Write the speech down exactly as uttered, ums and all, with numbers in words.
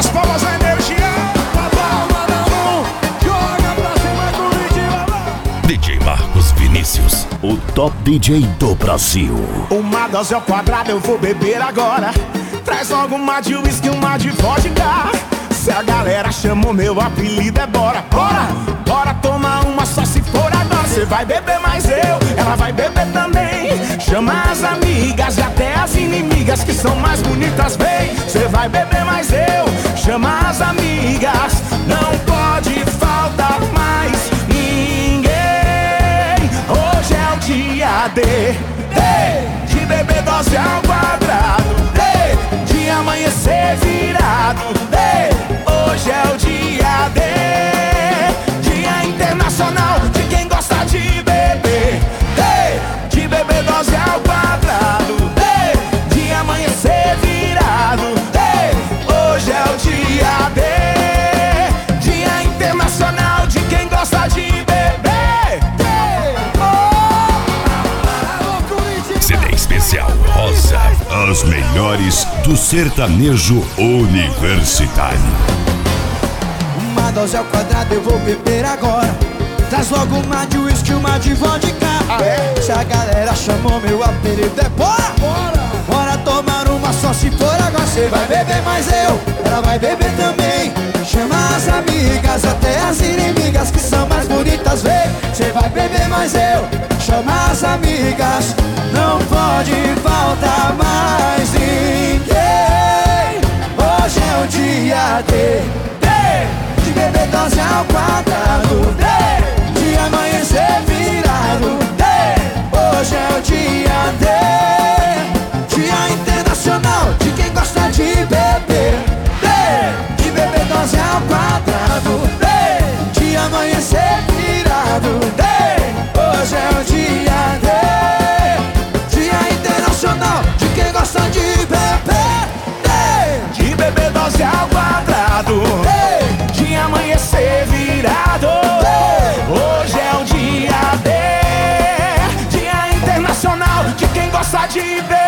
as palmas da energia. D J Marcos Vinícius, o top D J do Brasil. Uma dose ao quadrado eu vou beber agora. Traz logo uma de whisky, uma de vodka. Se a galera chamou, meu apelido é bora. Bora, bora tomar uma só se for agora. Cê vai beber mais eu, ela vai beber também. Chama as amigas e até as inimigas que são mais bonitas, vem. Cê vai beber mais eu, chama as amigas. Não pode faltar mais ninguém. Hoje é o dia de, de, de beber dose ao quadrado, de, de amanhecer virado, de. Hoje é o dia de, Dia Internacional de quem gosta de beber, de, de beber dose ao quadrado, de, de amanhecer virado, de. Hoje é o dia de, Dia Internacional de quem gosta de beber, de. C D especial Rosa, as melhores do sertanejo universitário. Uma dose ao quadrado eu vou beber agora. Traz logo uma de whisky, uma de vodka. Se a galera chamou, meu apelido é bora. Bora, bora tomar uma só se for agora. Cê vai beber mais eu, ela vai beber também. Chama as amigas, até as inimigas que são mais bonitas, vem. Cê vai beber mais eu, chama as amigas. Não pode faltar mais ninguém. Hoje é o dia de de beber dose ao quadrado, de, de amanhecer virado, de. Hoje é o dia de, Dia Internacional de quem gosta de beber, de, de beber dose ao quadrado, de, de amanhecer virado, de. Hoje é o dia de, Dia Internacional de quem gosta de beber, de, de beber dose ao quadrado, de, de amanhecer virado. Hoje é o dia de, Dia Internacional de quem gosta de beber.